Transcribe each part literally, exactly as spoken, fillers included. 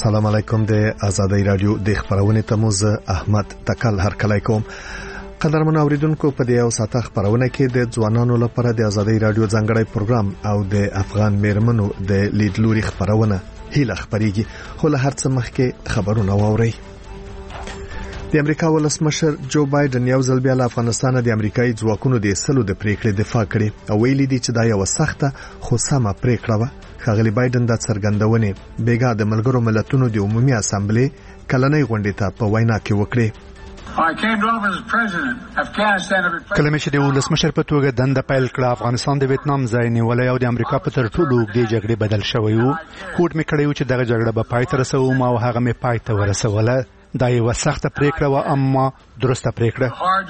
السلام علیکم د آزادۍ رادیو د خبرونه تموز احمد تکل هر کله کوم قدرمن اوریدونکو په دې او ساته خبرونه کې د ځوانانو لپاره د آزادۍ رادیو ځانګړی پروګرام او د افغان میرمنو د لیدلوري خبرونه هیله خبريږي خو له هر څه مخکې خبرونه واوري. د امریکا ولسمشر جو بایدن یو ځل بیا له افغانستان د امریکایي ځواکونو د سلو د پریکړې دفاع کړې او ویلي دي چې دا یو سخته خو سمه پریکړه وه. ښاغلي بایدن د څرګندونې بیګا د ملګرو ملتونو د عمومي اسامبلې کلنۍ غونډې ته په وینا کې وکړې. کله مې چې د ولسمشر په توګه دنده پیل کړه افغانستان د ویتنام ځای نیولې او د امریکا په تر ټولو اوږدې جګړې بدل شوی وو. کوټ مې کړی و چې دغه جګړه به پای ته رسوم او هغه مې پای ته ورسوله. دا یو سخته پریکړه و اما درسته پریکړه.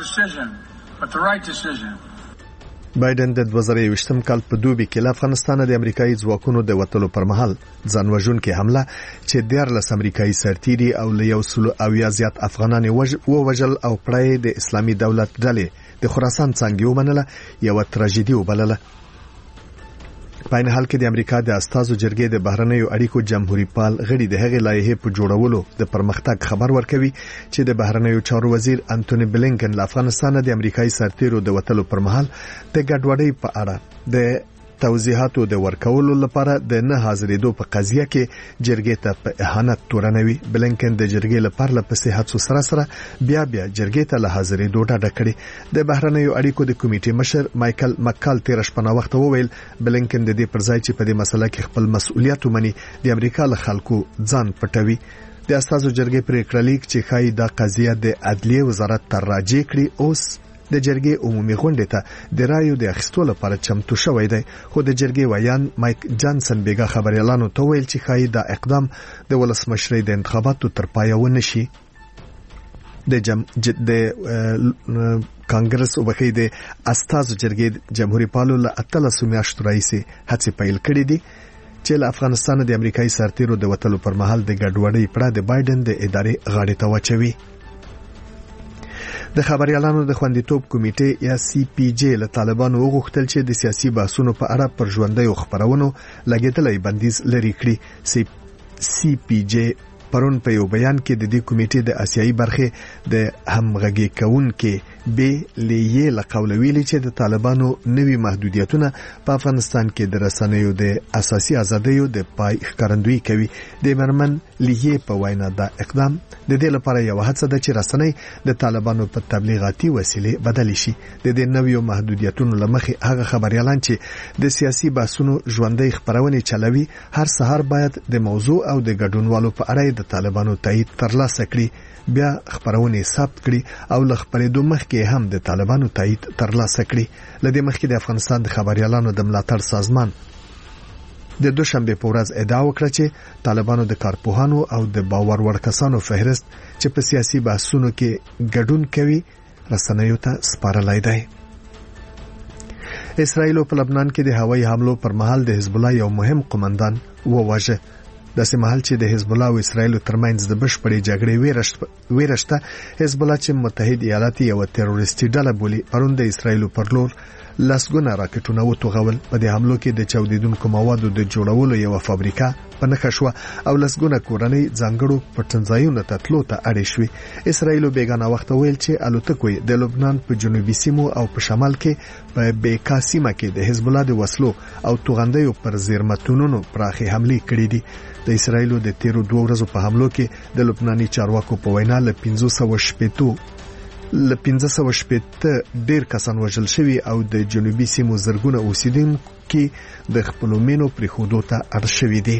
بایدن د دوه زره یوویشتم کال په دوبي کې له افغانستان د امریکایي ځواکونو د وټلو پر مهال ځان وژونکې حمله چې دیارلس امریکایي سرتیري او له یو سلو او یا زیات افغانان ووژل او پړی د اسلامي دولت ډلې د خراسان څنګه ومنله یو تراژیدي وبلله. په این حال کې د امریکا د استازو جرګې د بهرنیو اړیکو جمهوریت پال غړي د هغې لایحې په جوړولو د پرمختګ خبر ورکوي چې د بهرنیو چارو وزیر انټونی بلینکن له افغانستان د امریکایي سرتیرو د وټلو پر مهال د ګډوډۍ په اړه د توضیحاتو د ورکولو لپاره د نه حاضرېدو په قضیه کې جرګې ته په اهانت تورنوي. بلینکن د جرګې لپاره له صحت سره سره بیا بیا جرګې ته له حاضرېدو ډډه کړې. د بهرنیو اړیکو د کمیټې مشر مایکل مکال تیر شپه وخت وویل بلینکن د دې پر ځای چې په دې مسله کې خپل مسؤلیت ومني د امریکا له خلکو ځان پټوي. د استازو جرګې پریکړه لیک چې خای دا قضیه د عدلیه وزارت ته راجع کړي اوس د جرګې عمومي غونډې ته د رایو د اخیستو لپاره چمتو شوی دی. خو د جرګې ویان مایک جانسن بیګا خبريالانو ته ویل چې خای دا اقدام د ولسمشرۍ د انتخاباتو تر پایه ونه شي. د جم د کانګرس او بخې د استازو جرګې جمهوریت پالو له اتلس میاشتو راهیسې هڅې پیل کړې دي چې له افغانستان د امریکایي سرتیرو د وټلو پر مهال د ګډوډۍ پړه د بایدن د ادارې غاړې ته واچوي. د خبريالانو د خوندیتوب کمیټې یا سی پی جی له طالبانو وغوښتل چې د سیاسي بحثونو په اړه پر ژوندۍ خبرونو لګیدلې بندیز لري کړي. سی پی جی پرون په یو بیان کې د دې کمیټې د آسیایي برخې د همغږي کونکي به لیه لقول ویلي چې د طالبانو نوي محدودیتونه په افغانستان کې د رسنیو د اساسي ازادیو د پای ښکارندویي کوي. د مرمن لیه په وینا دا اقدام د دې لپاره یو هڅه ده چې رسنۍ د طالبانو په تبلیغاتي وسیله بدل شي. د دې نویو محدودیتونو لمخې هغه خبريالان چې د سیاسي بحثونو ژوندۍ خبرونه چلوي هر سهار باید د موضوع او د ګډونوالو په اړه د طالبانو تایید ترلاسه کړي بیا خبرونه ثبت کړي او ل خبرېدو مخکې هم د طالبانو تایید ترلاسه کړي. لدې مخکې د افغانستان د خبريالانو د ملاتړ سازمان د دوشنبه په ورځ ادعا وکړه چې طالبانو د کارپوهانو او د باور وړ کسانو فهرست چې په سیاسي بحثونو کې ګډون کوي رسنیو ته سپارلای دی. اسرائیل په لبنان کې د هوایي حملو پر مهال د حزب الله یو مهم قومندان وواژه. د سیمهال چې د حزب الله او اسرائیل ترمنځ د بشپړې جګړې ویرشته حزب الله چې متحد ایالات یو تروریستي ډله بولي پرون د اسرائیل پر لور لسګونه راکټونه وتوغول. په دې حملو کې د چاودیدونکو موادو د جوړولو یو فابریکه په نښه شو او لسګونه کورنۍ ځانګړو پټنځایونو ته تلو ته اړې شوې. اسرائیل بیګانه وخت ویل چې الوتکوي د لبنان په جنوبي سیمو او په شمال کې په بیکا سیمه کې د حزب الله د وسلو او توغندیو پر زیرمتونونو پراخي حملې کړې دي. د اسرائیل د تیرو دوه ورځو په حملو کې د لبناني چارواکو په وینا له پنځه سوه شپېته له پنځه سوه شپېته ډیر کسان وژل شوي او د جنوبي سیمو زرګونه اوسیدونکو د خپلو مینو پرې خودو ته اړ شوي دي.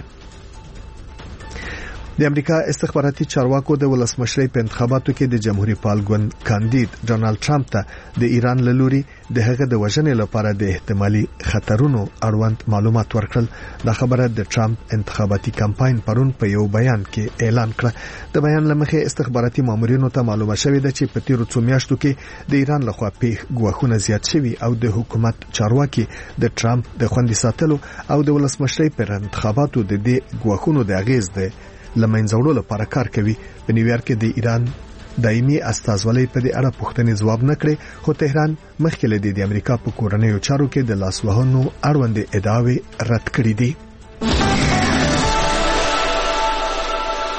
د امریکا استخباراتي چارواکو د ولسمشرۍ په انتخاباتو کې د جمهوریت پال ګوند کاندید ډونالد ټرمپ ته د ایران له لوري د هغه د وژنې لپاره د احتمالي خطرونو اړوند معلومات ورکړل. دا خبره د ټرمپ انتخاباتي کمپاین پرون په یو بیان کې اعلان کړه. د بیان لمخې استخباراتي مامورینو ته معلومه شوې ده چې په تیرو څو میاشتو کې د ایران لخوا پیښ ګواښونه زیات شوي او د حکومت چارواکي د ټرمپ د خوندي ساتلو او د ولسمشرۍ پر انتخاباتو د دې ګواښونو د اغیز ده لمنځوړو لپاره کار کوي. په نیویارک کې د ایران دایمي استازولۍ په دې اړه پوښتنې ځواب نه کړې خو تهران مخکې له دې د امریکا په کورنیو چارو کې د لاسوهنو اړوند ادعاوې رد کړې دي.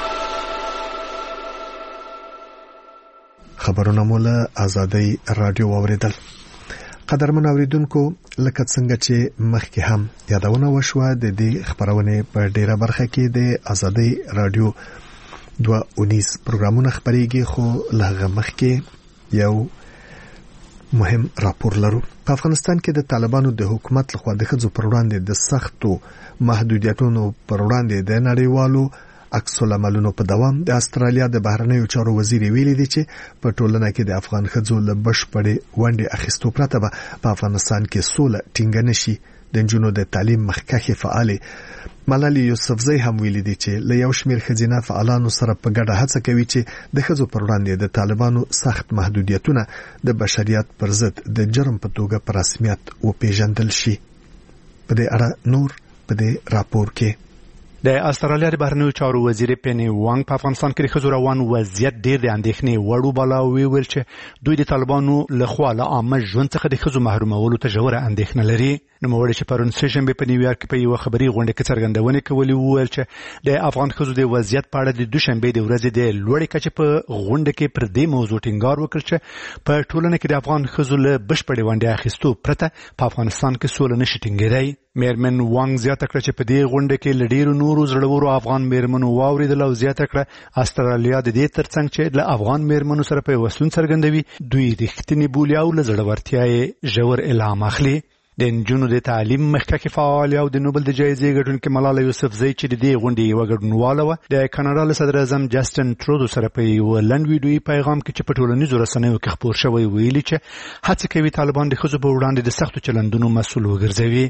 خبرونه مولا آزادۍ رادیو اوریدل. قدرمن اوریدونکو لکه څنګه چې مخکې هم یادونه وشوه د دې خبرونه په ډیره برخه کې د آزادۍ رادیو دوه اونیز پروګرامونه خبريږي خو لغه مخکې یو مهم راپور لرو. په افغانستان کې د طالبانو د حکومت لخوا د ښځو پر وړاندې د سختو محدودیتونو پر وړاندې د نړیوالو عکس العملونو په دوام د استرالیا د بهرنیو چارو وزیر ویلي دی چې په ټولنه کې د افغان ښځو له بشپړې ونډې اخیستو پرته به په افغانستان کې سوله ټینګه نشي. د نجونو د تعلیم مخکښه فعال ملالي یوسفزۍ هم ویلي دی چې له یو شمېر ښځینه فعالانو سره په ګډه هڅه کوي چې د ښځو پر وړاندې د طالبانو سخت محدودیتونه د بشریت پر ضد د جرم په توګه په رسمیت وپیژندل شي. په دې اړه نور په دې راپور کې د استرالیا د بهرنیو چارو وزیر پینی وانګ په افغانستان کې د ښځو روان وضعیت ډېر د اندېښنې وړ وباله. ویل چې دوی د طالبانو لخوا له عامه ژوند څخه د ښځو محرومولو ته ژوره اندېښنه لري. نوموړي چې پرون سهشنبه په نیویارک په یو خبري غونډه کې څرګندونه کوي وویل چې د افغان ښځو د وضعیت په اړه د دوشنبه د ورځې د لوړې کچې په غونډه کې پر دې موضوع ټینګار وکړ چې په ټولنه کې د افغان ښځو له بشپړې ونډې اخیستو پرته په افغانستان کې سوله نشي ټینګېدای. میرمن وانګ زیاته کړه چې په دې غونډه کې لډیرو نورو زړورو افغان میرمنو واوریدل او زیاته کړه استرالیا د دې ترڅنګ چې له افغان میرمنو سره په وسلون څرګندوي دوی رښتینی بولي او له زړورتیا یې ژور الهام اخلي. د نجونو د تعلیم مخکښه فعال او د نوبل د جایزې ګټونکې ملاله یوسفزۍ چې د دې غونډې یو ګډونواله و د کاناډا له صدر اعظم جسټن ترودو سره په یو لنډ ویډیویي پیغام کې چې په ټولنیزو رسنیو کې خپور شوی ویلي چې هڅه کوي طالبان د ښځو په وړاندې د سختو چلندونو مسؤل وګرځوي.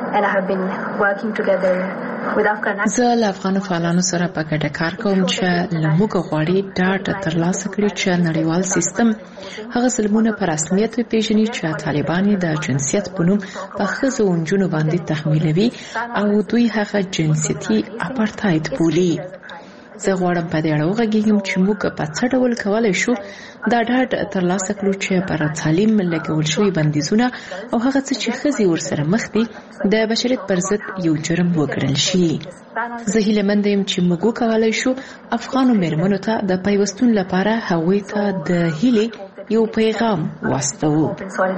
زه له افغان فعالانو سره په ګډه کار کوم چې له موږ غواړي ډاټا ترلاسه کړي چې نړیوال سیستم هغه ظلمونه په رسمیت وپیژني چې طالبان د جنسیت په نوم په ښځو او نجونو باندې تحمیلوي او دوی هغه جنسیتي اپارتاید بولي. زه غواړم په دې اړه وغږیږم چې موږ په څه ډول کولی شو دا ډاډ ترلاسه کړو چې پر تعلیم لګول شوي بندیزونه او هغه څه چې ښځې ورسره مخ دي د بشریت پر ضد یو جرم وګڼل شي. زه هیله مند یم چې موږ وکولی شو افغانو میرمنو ته د پیوستون لپاره هغوی ته د هیلې یو پیغام واستوو.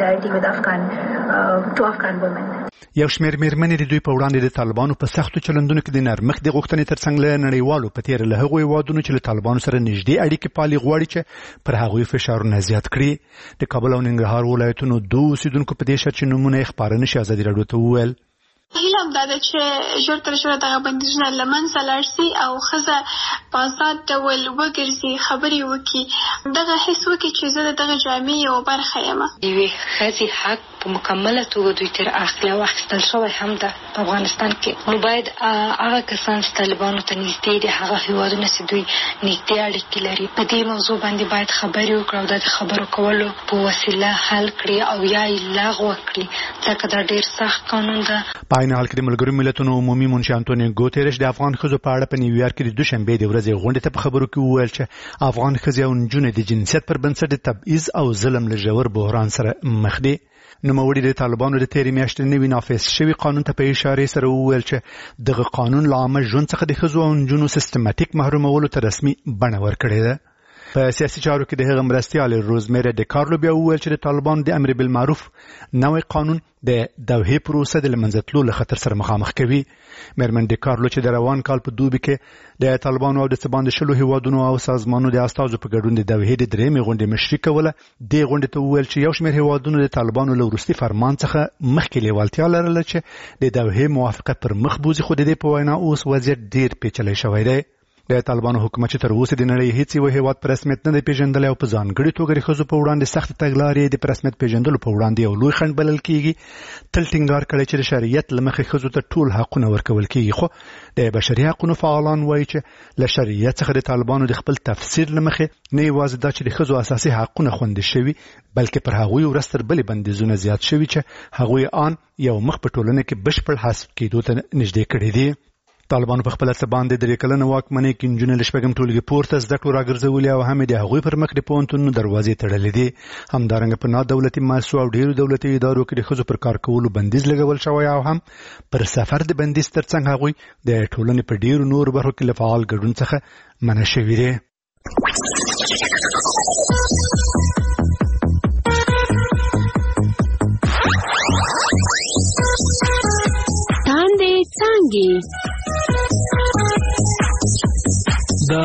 یو شمېر میرمنې د دوی په وړاندې د طالبانو په سختو چلندونو کې د نرمښت د غوښتنې ترڅنګ له نړیوالو په تېره له هغو هېوادونو چې له طالبانو سره نږدې اړیکې پالي غواړي چې پر هغوی فشارونه زیات کړي. د کابل او ننګرهار ولایتونو دوه اوسېدونکو په دې شرط چې نومونه یې خپاره نشي ازادي راډیو ته وویل هیله هم دا ده چې ژر تر ژره دغه بندیزونه له منځه لاړ شي او ښځه په آزاد ډول وګرځي، خبرې وکړي، دغه حس وکړي چې زه د دغه جامعې یوه برخه یم. د یوې ښځې حق په مکمله توګه دوی تر اخلي او اخیستل شوی هم ده په افغانستان کې. نو باید هغه کسان چې طالبانو ته نږدې دي، هغه هېوادونه چې دوی نږدې اړیکې لري، په دې موضوع باندې باید خبرې وکړي او دا د خبرو کولو په وسیله حل کړي او یا یې لغوه کړي، ځکه دا ډېر سخت قانون ده. په عین حال کې د ملګرو ملتونو عمومي منشي انټونیو ګوتریش د افغان ښځو په اړه په نیویارک کې د دوشنبې د ورځې غونډې ته په خبرو کې وویل چې افغان ښځې او نجونې د جنسیت پر بنسټ د تبعیض او ظلم له ژور بحران سره مخ دي. نوموړي د طالبانو د تېرې میاشتې نوي نافذ شوي قانون ته په اشارې سره وویل چې دغه قانون له عامه ژوند څخه د ښځو او نجونو سیستماتیک محرومولو ته رسمي بڼه ورکړې ده. په سیاسي چارو کې د هغه مرستیال روزمیره د کارلو بیا وویل چې د طالبانو د امر بالمعروف نوی قانون د دوحې پروسه د له منځه تلو له خطر سره مخامخ کوي. میرمن د کارلو چې د روان کال په دوبي کې د طالبانو او د څه باندې شلو هیوادونو او سازمانونو د استازو په ګډون د دوحې د درېیمې غونډې مشري کوله، دې غونډې ته وویل چې یو شمېر هیوادونو د طالبانو له وروستي فرمان څخه مخکې لیوالتیا لرله چې د دوحې موافقه پر مخ بوځي، خو د دې په وینا اوس وضعیت ډېر پیچلی شوی دی. د طالبانو حکومت چې تر اوسه د نړۍ هیڅ یو هیواد په رسمیت نه دی پیژندلی او په ځانګړې توګه د ښځو په وړاندې سخت تګلارې د په رسمیت پیژندلو په وړاندې یو لوی خنډ بلل کیږي، تل ټینګار کړی چې د شریعت له مخې ښځو ته ټول حقونه ورکول کیږي. خو د بشري حقونو فعالان وایي چې له شریعت څخه د طالبانو د خپل تفسیر له مخې نه یوازې دا چې د ښځو اساسي حقونه خوندي شوي، بلکې پر هغوی ورځ تر بلې بندیزونه زیات شوي چې هغوی آن یو مخ په ټولنه کې بشپړ حذف کېدو ته نږدې کړي دي. طالبانو په خپل څه باندې درې کلنه واکمنۍ کې نجونې له شپږم ټولګي پورته زده کړو راګرځولې او هم د هغوی پر مخ د پوهنتونونو دروازې تړلې دي. همدارنګه په نادولتي مؤسسو او ډېرو دولتي ادارو کې د ښځو پر کار کولو بندیز لګول شوی او هم پر سفر د بندیز ترڅنګ هغوی د ټولنې په ډېرو نورو برخو کې له فعال ګډون څخه منع شوي دي.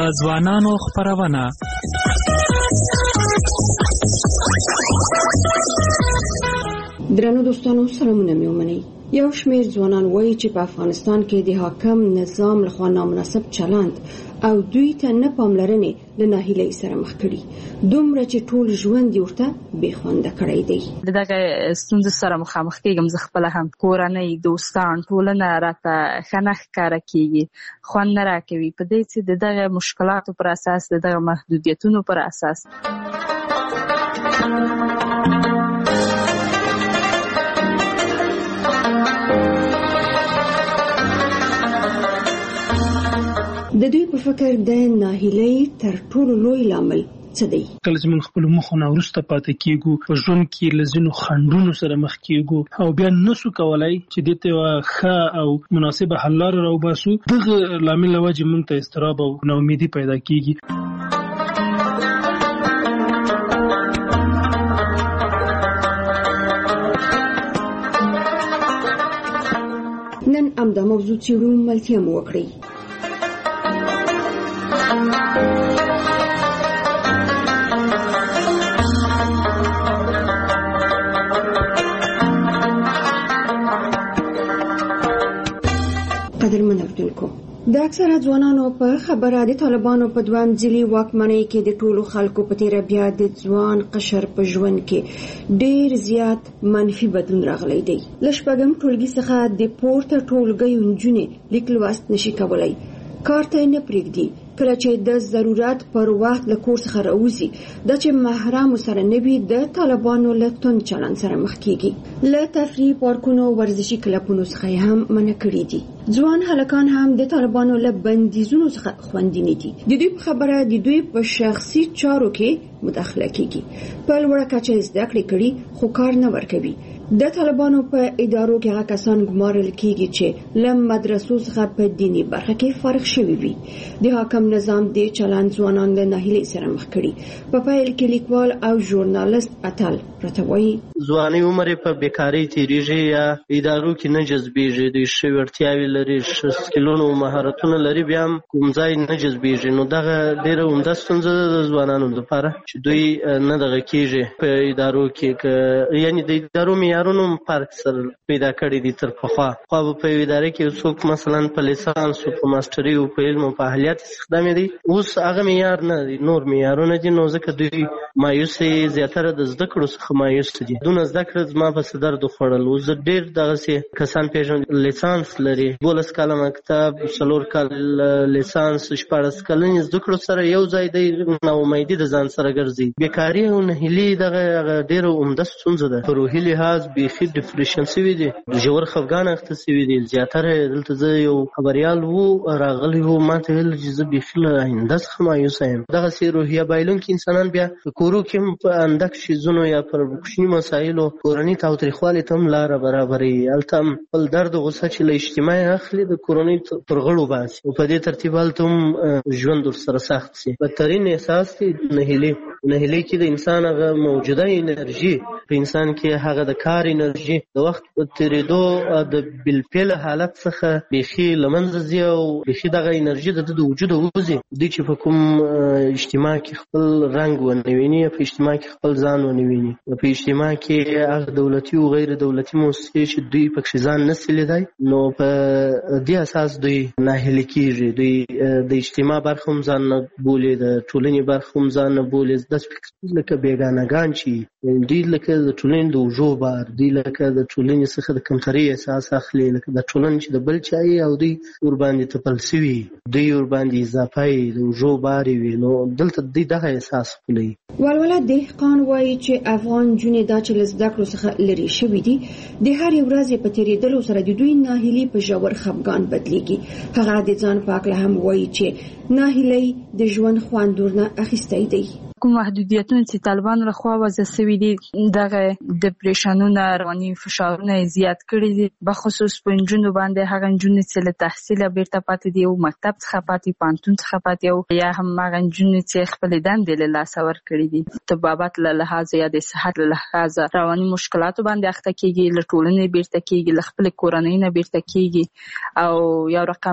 ځوانانو خپرونه. درنو دوستانو، سلامونه مې ومنئ. یو شمېر ځوانان وایي چې په افغانستان کې د حاکم نظام لخوا نامناسب چلند او دوی ته نه پاملرنې له ناهیلۍ سره مخ کړي، دومره چې ټول ژوند یې ورته بې خونده کړی دی. دغه ستونزو سره مخامخ کېږم. زه خپله هم کورنۍ، دوستان، ټولنه راته ښه نه ښکاره کېږي، خوند نه راکوي، په دې چې د دغه مشکلاتو پر اساس، د دغه محدودیتونو پر اساس. د دوی په فکر د ناهیلۍ تر ټولو لوی لامل څه دی؟ کله چې موږ خپل مخونه وروسته پاتې کېږو، په ژوند کې له ځینو خنډونو سره مخ کېږو او بیا نسو کولای چې دې ته یوه ښه او مناسبه حل لاره راوباسو، دغه لامل له وجې موږ ته اضطراب او ناامیدي پیدا کېږي. نن همدا موضوع څېړو، ملتیا مو وکړئ. قدرمن اردوونکو، د اکثره ځوانانو په خبره د طالبانو په دویم ځلي واکمنۍ کې د ټولو خلکو په تیره بیا د ځوان قشر په ژوند کې ډېر زیات منفي بدلون راغلی دی. له شپږم ټولګي څخه د پورته ټولګیو نجونې لیک لوست نشي کولی، کار ته نه پرېږدي. کله چې د ضرورت پر وخت له کور څخه راوځي، دا چې محرم سره نه وي، د طالبانو له توند چلند سره مخ کېږي. له تفریح پارکونو، ورزشي کلبونو څخه یې هم منع کړي دي. ځوان هلکان هم د طالبانو له بندیزونو څخه خوندي نه دي. د دوی په خبره د دوی په شخصي چارو کې مداخله کېږي. په لوړه کچه زده کړې کړي خو کار نه ورکوي. د طالبانو په ادارو کې هغه کسان ګمارل کېږي چې له مدرسو څخه په دیني برخه کې فارغ شوي وي. د حاکم نظام د چلند ځوانان له ناهیلۍ سره مخ کړي. په پیل کې لیکوال او ژورنالست اتل راته وایي ځواني عمر په بیکارۍ تېرېږي یا ادارو کې نه جذبېږي، دوی ښې وړتیاوې لري، ښه سکلونه او مهارتونه لري، بیا هم کوم ځای نه جذبېږي. نو دغه ډېره عمده ستونزه د ځوانانو لپاره چې دوی نه دغه کېږي په ادارو کې، یعنې د ادارو معیارونو فرق سره پیدا کړي دي تر پخوا. خو به په یو اداره کې څوک مثلا په لیسانس او په ماسټري او په علم او په اهلیت استخدامي دي، اوس هغه معیار نه دي، نور معیارونه دي. نو ځکه دوی مایوسې زیاتره د زده کړو څخه مایوس دي. دونه زده کړه زما پسې درد وخوړل. اوس زه ډېر دغسې کسان پېژنم لیسانس لري، دولس کاله مکتب، څلور کال لیسانس، شپاړس کلنې زده کړو سره یو ځای دی ناامیدي د ځان سره ګرځي. بیکاري او ناهیلي دغه ډېره عمده ستونزه ده. په روحي لحاظ بیخي ډپریشن سوي دي، ژور خفګان اخته سوي دي. زیاتره دلته زه یو خبریال وو راغلی وو، ما ته ویل چې زه بیخي له آینده څخه مایوسه یم. دغسې روحیه بایلونکي انسانان بیا په کورو کې هم په اندک شیزونو یا پر کوچني مسایلو کورنۍ تاوتریخوالي ته هم لاره برابروي. هلته هم خپل درد او غوسه چې له اجتماع اخلي د کورنۍ پر غړو باسي او په دې ترتیب هلته هم ژوند ورسره سخت شي. بدترین احساس دی نهیلي. نهیلي کې د انسان هغه موجوده انرژي، په انسان کې هغه د کار انرژي د وخت په تېرېدو د بالفعل حالت څخه بیخي له منځه ځي او بیخي دغه انرژي د ده د وجوده وځي. دوی چې په کوم اجتماع کې خپل رنګ ونه ویني، په اجتماع کې خپل ځان ونه ویني، په اجتماع کې هغه دولتي او غیر دولتي موسسې چې دوی پکښې ځان نسي لیدای، نو په دې اساس دوی ناهیلي کېږي. دوی د اجتماع برخه هم ځان نه بولي، د ټولنې برخه هم ځان نه بولي. داسې فکر لکه بیګانهګان چې دوی لکه د ټولنې د اوږو بار، دوی لکه د ټولنې څخه د کمترۍ احساس اخلي، لکه د ټولنې چې د بل چا یې او دوی ورباندې تپل سوي، دوی ورباندې اضافه یې د اوږو بار یې وي. نو دلته دوی دغه احساس خپلوي. ولوله دهقان وایي چې افغان نجونې دا چې له زده کړو څخه لرې شوي دي، د هرې ورځې په تېرېدلو سره د دوی ناهیلي په ژور خفګان بدلېږي. هغه د ځان په هکله هم وایي چې ناهیلۍ د ژوند خوند ورنه اخیستی دی. کوم محدودیتونه چې طالبانو لخوا وضع شوي دي، دغه ډپریشنونه، رواني فشارونه زیات کړي دي، بخصوص په نجونو باندې. هغه نجونې چې له تحصیله بیرته پاتې دي او مکتب څخه پاتې، پوهنتون څخه پاتې، او یا هم هغه نجونې چې خپلې دندې له لاسه ورکړي دي، طبابت له لحاظه یا د صحت له لحاظه رواني مشکلاتو باندې اخته کېږي، له ټولنې بیرته کېږي، له خپلې کورنۍ نه بیرته کېږي، او یو رقم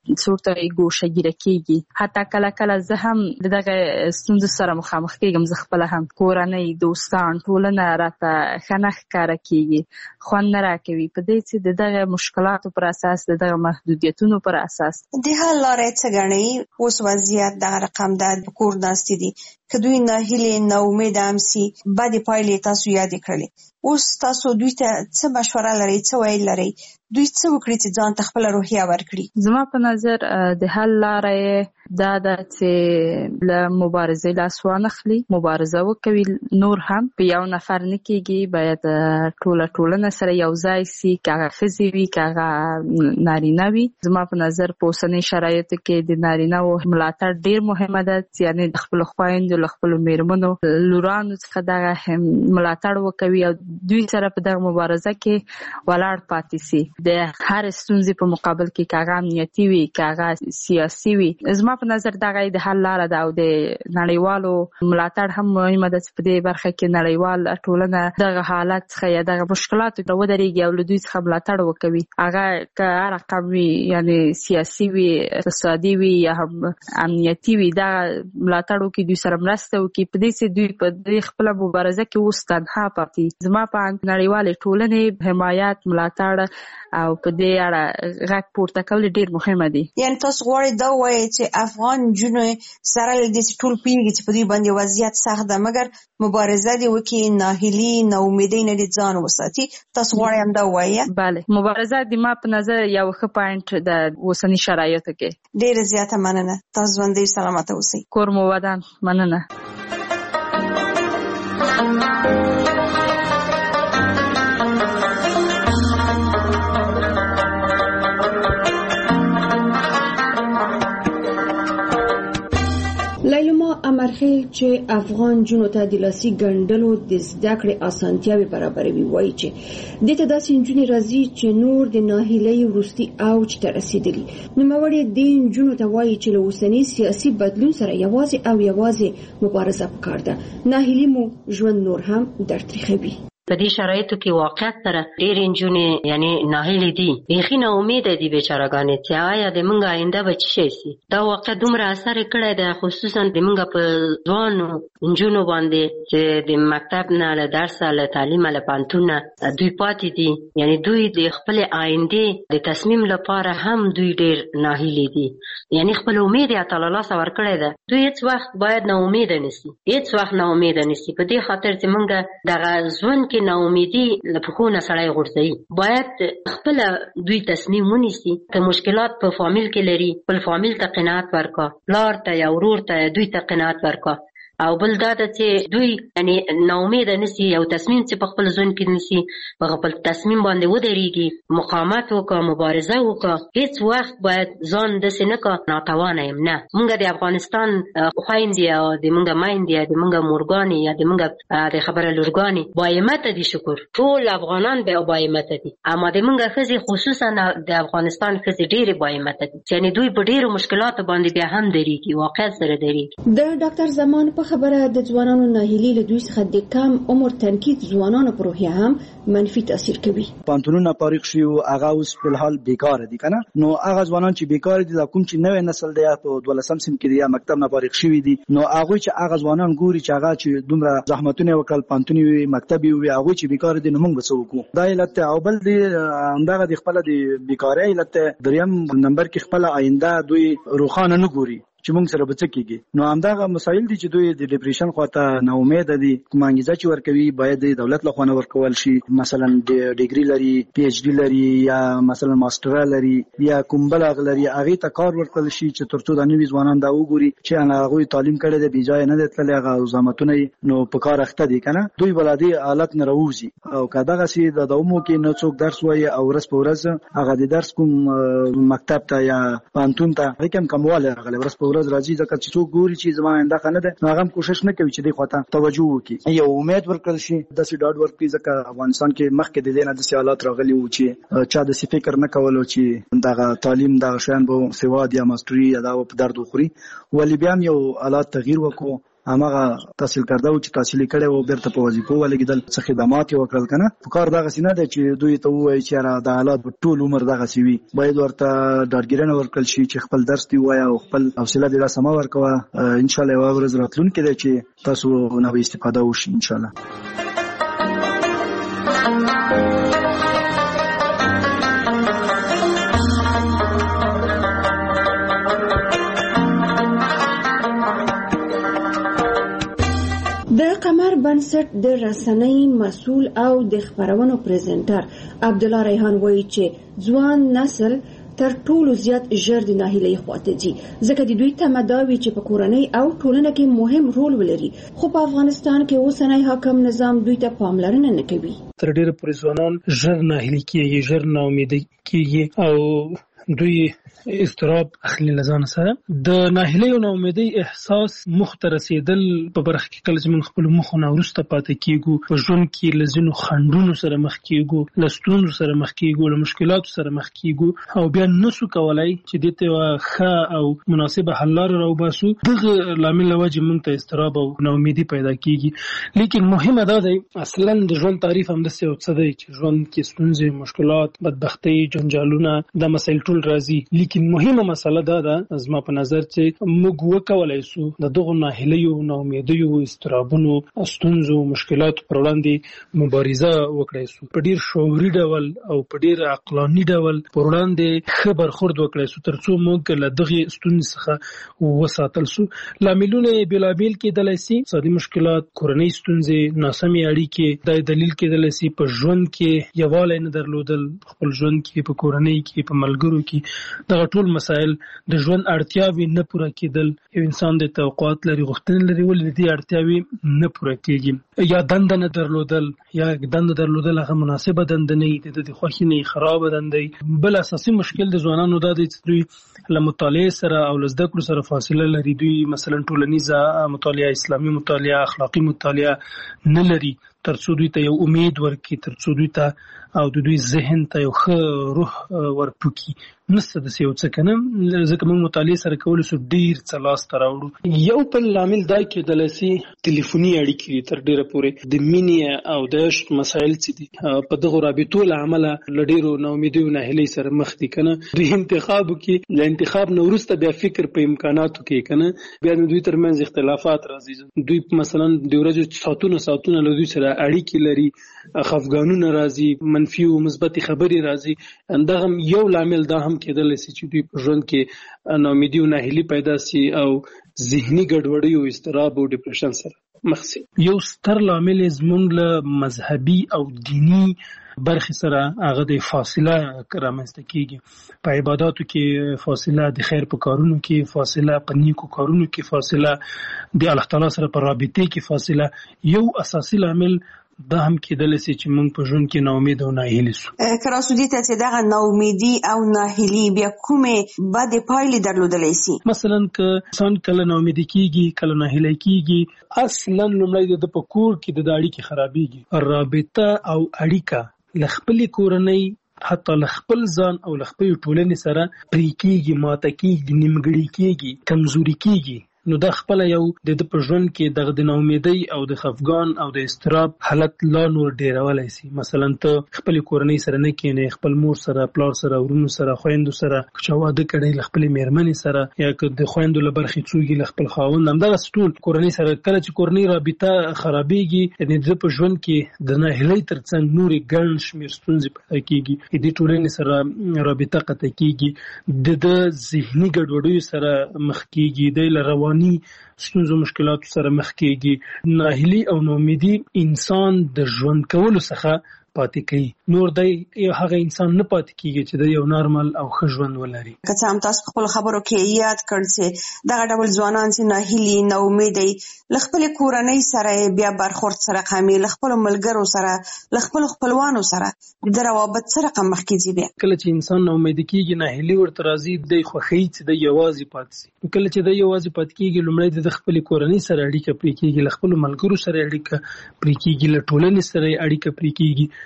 څورته ګوشهګیره کیږي. حتی کله کله زه هم دغه ستونزو سره مخامخ کیږم. زه خپل هم کورنۍ دوستان ټولنه راته ښه نه ښکاره کیږي، خوند نه راکوي. په دې چې دغه مشکلاتو پر اساس دغه محدودیتونو پر اساس د حل لارې څه ګڼئ؟ اوس وضعیت دغه رقم ده، په کور ناستې دي، که دوی ناهیلې ناامیده هم سي، بدې پایلې تاسو یادې کړلې. اوس تاسو دوی ته څه مشوره لرئ، څه ویل لرئ؟ دوی څه وکړي چې ځان ته خپله روحیه ورکړي؟ زما په نظر د حل لاره دا ده چې له مبارزې لاس وانخلي، مبارزه وکوي. نور هم په یو نفر نه کېږي، باید ټوله ټولنه سره یو ځای سي، که هغه ښځې وي که هغه نارینه وي. زما په نظر په اوسنۍ شرایطو کې د نارینه‌و ملاتړ ډېر مهمه ده، یعنې د خپلو خویندو له خپلو میرمنو لورانو څخه دغه ملاتړ وکوي او دوی سره په دغه مبارزه کې ولاړ پاتې سي. د هر ستونزې په مقابل کې که هغه امنیتي وي که هغه سیاسي وي. زما په نظر دغه د حل لاره ده او د نړیوالو ملاتړ هم مهمه ده چې په دې برخه کې نړیوال ټولنه دغه حالت څخه یا دغه مشکلاتو ته ودرېږي او له دوی څخه ملاتړ وکوي. هغه که هر رقم وي، یعنې سیاسي وي، اقتصادي وي یا هم امنیتي وي، دغه ملاتړ وکړي، دوی سره مرسته وکړي په دې چې دوی په دې خپله مبارزه کې اوس تنها پاتې. زما په اند نړیوالې ټولنې حمایت، ملاتړ او په دې اړه غږ پورته کول ډېر مهمه دي. یعنې تاسو غواړئ دا ووایئ چې افغان نجونې سره له دې چې ټول پوهېږي چې په دوی باندې وضعیت سخت ده، مګر مبارزه دې وکړي، ناهیلي ناامیدۍ نه دې ځان وساتي. تاسو غواړئ همدا ووایئ؟ بله، مبارزه د ما په نظر یو ښه پوینټ ده اوسني شرایطو کې. ډېره زیاته مننه. تاسو ژوندۍ سلامته اوسئ. کور مو ودان. مننه. ليلما امرخیل چې افغان جنو ته د لاسي ګڼډلو د زده کړې اسانتیاوې برابروي، وایي چې دې ته داسې نجونې راځي چې نور د ناهیلۍ وروستي اوج ته رسېدلي. نوموړې دې نجونو ته وایي چې له اوسني سیاسي بدلون سره یوازې او یوازې مبارزه پکار ده. ناهیلي مو ژوند نور هم درتریخوي. په دې شرایطو کې واقعیت سره ډېرې نجونې یعنې ناهیلې دي، بیخي ناامیده دي بیچارهګانې چې آیا د موږ آینده به څه شی سي. دا واقع دومره اثر کړی دی، خصوصا د موږ په ځوانو نجونو باندې چې د مکتب نه له درسه له تعلیمه له پوهنتون نه دوی پاتې دي. یعنې دوی د خپلې آیندې د تصمیم لپاره هم دوی ډېر ناهیلې دي، یعنې خپل امید یې تعالی لاسه ورکړی ده. دوی هېڅ وخت باید ناامیده نسي، هېڅ وخت ناامیده نسي، په دې خاطر چې موږ دغه ژوند کې ناامیدي له پښو نه سړی غورځوي. باید خپله دوی تصمیم ونیسي. که مشکلات په فامیل کې لري، خپل فامیل ته قناعت ورکړه، پلار ته یا ورور ته دوی ته قناعت ورکړه. او بل دا ده چې دوی یعنی ناامیده نسی او تصمیم چې په خپل ځون کې نسی په خپل تصمیم باندې ودرېږي، مقاومت وکړه، مبارزه وکړه. هیڅ وخت باید ځان داسې نه کړه ناتوانه یم. نه، موږ د افغانستان خویندې او د موږ میندې د موږ مورګانې یا د موږ د خبره لورګانې باهمته دي. شکر ټول افغانان به باهمته دي، اما د موږ ښځې خصوصا د افغانستان ښځې ډېرې باهمته دي، یعنی دوی په ډېرو مشکلاتو باندې بیا هم درېږي، واقعیت سره درېږي. د ډاکټر زمان په خبره د ځوانانو ناهیلي له دوی څخه د کم عمر تنکید ځوانانو پر روحیه هم منفي تاثیر کوي. پانتونونه فارغ شي او هغه اوس په الحال بیکاره دي کنه، نو هغه ځوانان چې بیکاره دي د کوم چې نوې نسل دی په دولسم سم کې دی مکتب نه فارغ شوی دي، نو هغه چې هغه ځوانان ګوري چې هغه چې دومره زحمتونه وکړل، پانتونی وي، مکتبي وي، هغه چې بیکاره دي، نو موږ څه وکړو؟ دا علت او بل دی همدغه د خپل د بیکاره علت دریم نمبر کې خپل آینده دوی روخانه نه ګوري چې موږ سره به څه کېږي. نو همدغه مسایل دي چې دوی د ډیپریشن خواته نا امیده دي. کومه انګیزه چې ورکوي باید د دولت له خوا نه ورکول شي، مثلا د ډیګري لري، پی ایچ ډي لري، یا مثلا ماستر لري، یا کوم بل هغه لري، هغه ته کار ورکول شي چې ترڅو د نوي ځوانان دا وګوري چې هغه تعلیم کړي د بیځای نه دتل هغه زحمتونه نو په کار اخته دي کنه، دوی بلادي حالت نه راوځي. او کداغه سي د دومو کې نو څوک درس وایي او ورځ په ورځ هغه د درس کوم مکتب ته یا پانتون ته هیڅ کمواله هغه ورځ په ورځ راځي، ځکه چې څوک ګوري چې زما آینده خنه ده، هغه هم کوشش نه کوي چې دې خواته توجه وکړي، یو امید ورکړل شي داسې ډاډ ورکړي. ځکه افغانستان کې مخکې د دې نه داسې حالات راغلي وو چې چا داسې فکر نه کولو چې دغه تعلیم دغه شیان به سواد یا ماستري یا دا په درد وخوري، ولې بیا هم یو حالات تغییر وکړو هغه تحصیل کرده او چې تحصیل کړي او بیرته په وظیفه ولګیدل څه خدمات وکړل کنه په کار دغه سینه د چې دوی ته وایي چې را د حالات په ټول عمر دغه سی وي باید ورته ډاډګیرنه ورکړل شي چې خپل درس دی وایي او خپل حوصله دې سم ورکوه ان شاء الله یو ورځ راتلونکي دی چې تاسو نه به استفاده وشي ان شاء الله. د قمر بنسټ د رسنۍ مسؤل او د خبرونو پریزنټر عبد الله ریحان وایي چې ځوان نسل تر ټولو زیات ژر د ناهیلۍ خواته ځي ځکه د دوی تمه دا وي چې په کورنۍ او ټولنه کې مهم رول ولري خو په افغانستان کې اوسنی حاکم نظام دوی ته پاملرنه نه کوي. تر ډیره پورې ځوانان ژر ناهیلي کېږي ژر ناامیده کېږي او دوی استراب اخلي لزان سره د ناهیلۍ او ناامیدۍ احساس مخ ته رسیدل په برخه کې کله چې موږ خپل مخونه ورسته پاتې کیږو په ژوند کې لزینو خندونو سره مخ کیږو لستونو سره مخ کیږو له مشکلاتو سره مخ کیږو او بیا نسو کولای چې د ته ښه او مناسبه حل لاره راوباسو دغه لامل لوجه موږ ته استراب او ناامیدي پیدا کیږي لیکن مهمه دا دی اصلا د ژوند تعریف هم د څه څه دی چې ژوند کې ستونزې مشکلات بدبختۍ جنجالونه د مسایل ټول راځي لیکن مهمه مسله دا ده زما په نظر چې موږ وکولای شو د دغه ناهیلیو ناامیدیو استرابونو ستونزو مشکلاتو پر وړاندې مبارزه وکړای شو په ډیر شعوري ډول او په ډیر عقلاني ډول پر وړاندې ښه برخورد وکړای شو ترڅو موږ له دغه ستونزې څخه وساتل شو. لاملونه بېلابېل کېدلی شي اقتصادي مشکلات کورنۍ ستونزې ناسمې اړیکې دا دلیل کېدلی شي په ژوند کې یووالی نه درلودل خپل ژوند کې په کورنۍ کې په ملګرو کې دغه ټول مسایل د ژوند اړتیاوې نه پوره کېدل یو انسان د توقعات لري غوښتنې لري ولې دې اړتیاوې نه پوره کېږي یا دنده نه درلودل یا دنده درلودل هغه مناسبه دنده نه وي د خوښۍ نه خرابه دنده بل اساسي مشکل د ځوانانو دا دی چې دوی له مطالعې سره او له زده کړو سره فاصله لري دوی مثلا ټولنیزه مطالعه اسلامي مطالعه اخلاقي مطالعه نه لري ترڅو دوی ته یو امید ورکړي ترڅو دوی ته او د دوی ذهن ته یو ښه روح ورپوکي نسته د یو څه کنه ځکه موږ مطالعې سره کولای شو ډیر څه لاسته راوړو. یو بل لامل دا کېدلی شي ټلیفوني اړیکې دي تر ډیره پورې د مینې او د عشق مسایل چې دي په دغو رابطو له امله له ډیرو ناامیدۍ او ناهیلۍ سره مخ دي کنه دوی انتخاب وکړي له انتخاب نه وروسته بیا فکر په امکاناتو کې کنه بیا د دوی ترمنځ اختلافات راځي دوی مثلا د ورځې ساعتونه ساعتونه له دوی سره اړیکې لري خفګانونه راځي منفي او مثبت خبرې راځي دغه یو لامل دا هم کېدلی شي چې دوی په ژوند کې ناامیدي او ناهیلي پیدا شي او ذهني ګډوډي او اضطراب او ډیپریشن سره مخ شي. یو ستر لامل زموږ له مذهبي او دینی برخې سره هغه د فاصله رامنځته کېږي په عباداتو کې فاصله د خیر په کارونو کې فاصله په نیکو کارونو کې فاصله د الله تعالی سره په رابطې کې فاصله یو اساسي لامل دا هم کېدلی شي چې موږ په ژوند کې ناامید او ناهیلي شو. که راسو دې ته چې دغه ناامیدي او ناهیلي بیا کومې بدې پایلې درلودلی شي مثلا که انسان کله ناامیده کېږي کله ناهیلی کېږي اصلا لومړی د په کور کې د اړیکې خرابېږي رابطه او اړیکه له خپلې کورنۍ حتی له خپل ځان او له خپلې ټولنې سره پرې کېږي ماته کېږي نیمګړې کېږي کمزوري کېږي نو دا خپل یو د د په ژوند کې دغه د ناامیدۍ او د خفګان او د اضطراب حالت لا نور ډیرولی شي مثلا ته خپل کورنۍ سره نه کېنې خپل مور سره پلار سره ورونو سره خویندو سره که چا واده کړی له خپلې مېرمنې سره یا که د خویندو له برخې څوکي له خپل خاوند همدغسې ټول کورنۍ سره کله چې کورنۍ رابطه خرابېږي یعنې د په ژوند کې د ناهیلۍ تر څنګ نورې ګڼ شمېر ستونزې پیدا کېږي د ټولنې سره رابطه قطع کېږي د د ذهني ګډوډیو سره مخ کېږي دی له رواني ستونزو مشکلاتو سره مخ کېږي ناهیلي او ناامیدي انسان د ژوند کولو څخه پاتې کوي نور دی هغه انسان نه پاتې کېږي چې د یو نارمل او ښه ژوند ولري. که څه هم تاسو په خپلو خبرو کې یاد کړ چې دغه ډول ځوانان چې ناهیلي ناامیدۍ له خپلې کورنۍ سره بیا برخورد سره کمي له خپلو ملګرو سره له خپلو خپلوانو سره د روابط څه رقم مخکې ځي بیا کله چې انسان ناامیده کېږي ناهیلي ورته راځي دی خوښوي چې دی یوازې پاتې شي کله چې دی یوازې پاتې کېږي لومړی د خپلې کورنۍ سره اړیکه پرې کېږي له خپلو ملګرو سره اړیکه پرې کېږي له ټولنې سره اړیکه پرې کېږي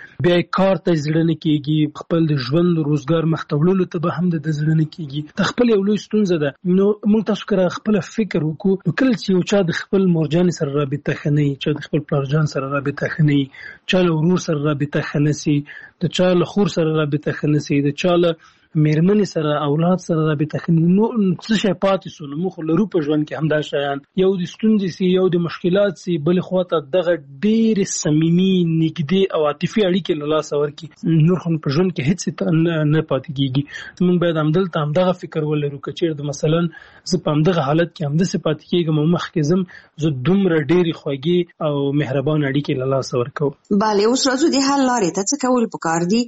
بیا کار ته زړه نه کیږي، خپل د ژوند روزګار مختولو ته به هم د زړه نه کیږي. د خپل یو لوی ستونزه ده. نو موږ تاسو کړه خپل فکر وکړو، نو کله چې یو چا د خپل مورجان سره رابطه خني، چې د خپل پلارجان سره رابطه خني، چا له ورور سره رابطه خنسي، د چا له خور سره رابطه خنسي، د چا له میرمنې سره اولاد سره رابطه خني، نو څه شي پاتې سو. نو موږ لرو په ژوند کې همدا شیان، یو د ستونزې سي، یو د مشکلات سي، بل خواته دغه ډېر صمیمي نږدې او عاطفي اړیکې له لاسه ورکړي، نور خو په ژوند کې هیڅ نه پاتې کیږي. موږ باید همدلته همدغه فکر ولرو که چیرته مثلا زه په همدغه حالت کې همداسې پاتې کیږم او مخکې ځم، زه دومره ډېرې خوږې او مهربان اړیکې له لاسه ورکوم. بله، اوس راځو د حل لارې ته. څه کول پکار دي؟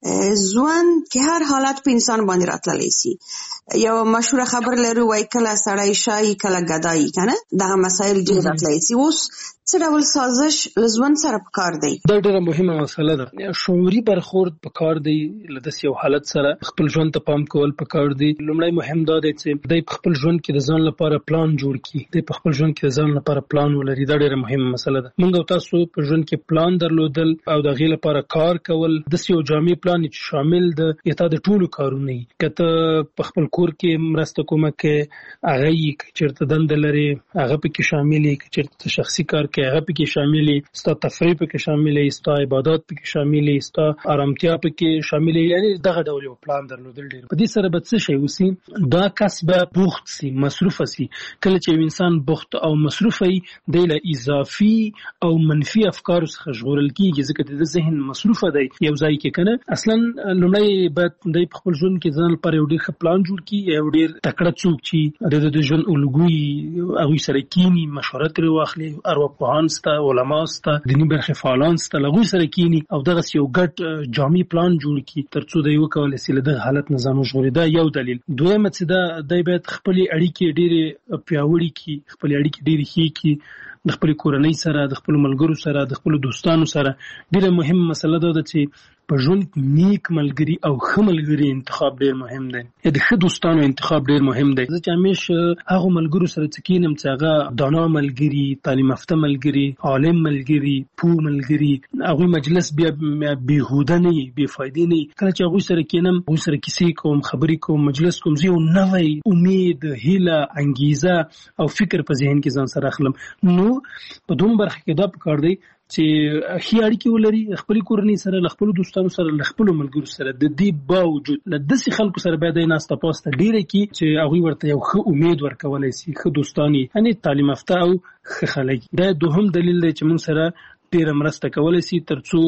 ژوند کې هر حالت په انسان باندې راتللی سي. یو مشهور خبر لرو وای کله سړی شای کله ګدای، کنه دغه مسایل ډېر راتللی سي. اوس څه ډول سازش له ژوند سره پکار دی؟ دا ډېره مهمه مسله ده. شعوري برخورد پکار دی له داسې یو حالت سره. خپل ژوند ته پام کول پکار دی. لومړی مهم دا دی چې دی په خپل ژوند کې د ځان لپاره پلان جوړ کړي، دی په خپل ژوند کې د ځان لپاره پلان ولري. دا ډېره مهمه مسله ده. موږ او تاسو په ژوند کې پلان درلودل او د هغې لپاره کار کول، داسې یو جامع پلان چې شامل د یتا د ټولو کارونه وي. که ته په خپل کور کې مرسته کومه کې هغه یې، که چېرته دنده لرې هغه پکې شامل یي، که چېرته شخصي کار کې هغه پکې شامل یي، ستا تفریح پکې شامل یي، ستا عبادات پکې شامل یي، ستا آرامتیا پکې شامل یي. یعنی دغه ډول یو پلان درلودل ډېر. په دې سره به څه شی وسي؟ دا کس به بوخت سي، مصروفه سي. کله چې یو انسان بوخت او مصروفه وي، دی له اضافي او منفي افکارو څخه ژغورل کېږي، ځکه د ذهن مصروفه دی یو ځای کې، کنه. اصلا لومړی باید دی په خپل ژوند کې ځان لپاره یو ډېر ښه پلان جوړ کړي. یو ډېر تکړه څوک چې د ژوند الګوي هغوی سره کینی، مشوره ترې واخلي، ارواپوهان سته، علما سته، دیني برخې فعالان سته، له هغوی سره کینی او دغسې یو ګډ جامع پلان جوړ کړي تر څو دی وکولی سي له دغه حالت نه ځان وژغوري. دا یو دلیل. دویمه چې ده، دی باید خپلې اړیکې ډېرې پیاوړې کړي، خپلې اړیکې ډېرې ښې کړي د خپل کورنۍ سره، د خپل ملګرو سره، د خپل دوستانو سره. ډېره مهمه مسله دا ده چې په ژوند کې نیک ملګري او ښه ملګري انتخاب ډېر مهم دی. یا د ښه دوستانو انتخاب ډېر مهم دی. زه چې همیشه هغو ملګرو سره چې کینم چې هغه دانا ملګري، تعلیم یافته ملګري، عالم ملګري، پوه ملګري، هغوی مجلس بیا بېهوده نه وي، بې فایدې نه وي. کله چې هغوی سره کینم، هغوی سره کیسې کوم، خبرې کوم، مجلس کوم، زه یو نوی امید، هیله، انګیزه او فکر په ذهن کې ځان سره اخلم. نو په دوم برخه کې دا پکار دی چې ښې اړیکې ولري خپلې کورنۍ سره، له خپلو دوستانو سره، له خپلو ملګرو سره. د دې باوجود له داسې خلکو سره باید یې ناسته پاسته ډېره کړي چې هغوی ورته یو ښه امید ورکولی سي، ښه دوستان یې، یعنې تعلیم یافته او ښه خلک. دا دوهم دلیل دی چې موږ سره ډېره مرسته کولی سي تر څو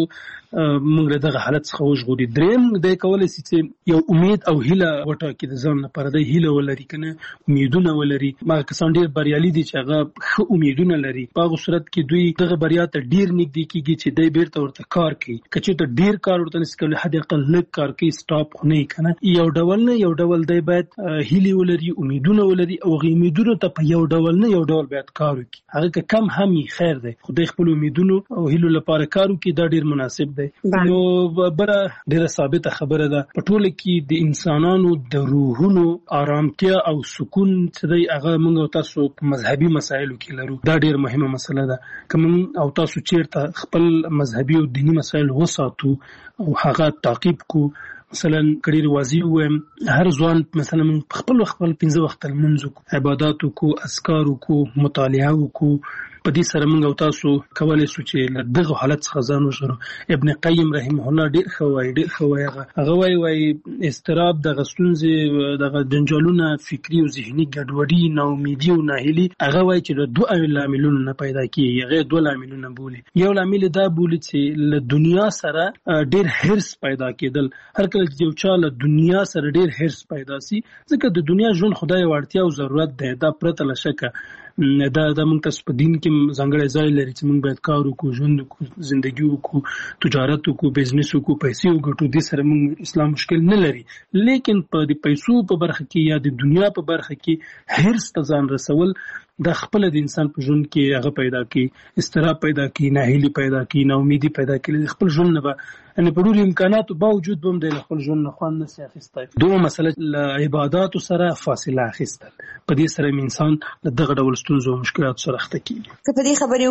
موږ له دغه حالت څخه وژغوري. درېیم دی کولی سي چې یو امید او هیله وټاکي د ځان لپاره. دی هیله ولري، که نه امیدونه ولري. هغه کسان ډېر بریالي دي چې هغه ښه امیدونه لري. په هغو صورت کې دوی دغه بریا ته ډېر نږدې کېږي چې دی بېرته ورته کار کوي. که چېرته ډېر کار ورته نسي کولی، حد اقل لږ کار کوي، سټاپ خو نه وي، که نه. یو ډول نه یو ډول دی باید هیلې ولري، امیدونه ولري او هغې امیدونو ته په یو ډول نه یو ډول باید کار وکړي. هغه که کم هم وي خیر دی، خو دی خپلو امیدونو او هیلو لپاره کار وکړي. دا ډېر مناسب دی. نو بره ډېره ثابته خبره ده، په ټوله کې د انسانانو د روحونو آرامتیا او سکون چې دی هغه موږ او تاسو په مذهبي مسایلو کې لرو. دا ډېر مهمه مسله ده. که موږ او تاسو چېرته خپل مذهبي او دیني مسایل وساتو او هغه تعقیب کو، مثلا کډیر واضح ویم هر ځوان مثلا خپل خپل پنځه وخت لمونځ وکړو، عبادت وکړو، اذکار وکړو، مطالعه وکړو. په دې سره موږ او تاسو کولی شو چې له دغه حالت څخه ځان وژغورو. ابن قیم رحمه الله ډېر ښه وایي، ډېر ښه وایي. هغه هغه وایي وایي اضطراب، دغه ستونزې، دغه جنجالونه، فکري او ذهني ګډوډي، ناامیدي او ناهیلي، هغه وایي چې د دوه لاملونو نه پیدا کېږي. هغه دوه لاملونه بولي. یو لامل دا بولي چې له دنیا سره ډېر حرص پیدا کېدل. هر کله چې یو چا له دنیا سره ډېر حرص پیدا سي، ځکه د دنیا ژوند خدای یو اړتیا او ضرورت دی، دا پرته له شکه. دا د موږ تاسو په دین کې ځانګړی ځای لري چې موږ باید کار وکړو، ژوند وکړو، زندگی وکړو، تجارت وکړو، بزنس وکړو، پیسې وګټو. دې سره موږ اسلام مشکل نه لري. لیکن په د پیسو په برخه کې یا د دنیا په برخه کې حرص ته ځان رسول دا خپل د انسان په ژوند کې هغه پیدا کوي، اضطراب پیدا کوي، ناهیلي پیدا کوي، ناامیدي پیدا کوي. خپل ژوند نه به یعنې په ډېرو امکاناتو باوجود به هم دی له خپل ژوند نه خوند نسي اخیستی. دومره مسله له عباداتو سره فاصله اخیستل. په دې سره انسان له دغه ډول ستونزو او مشکلاتو سره اخته کېږي. که په دې خبرې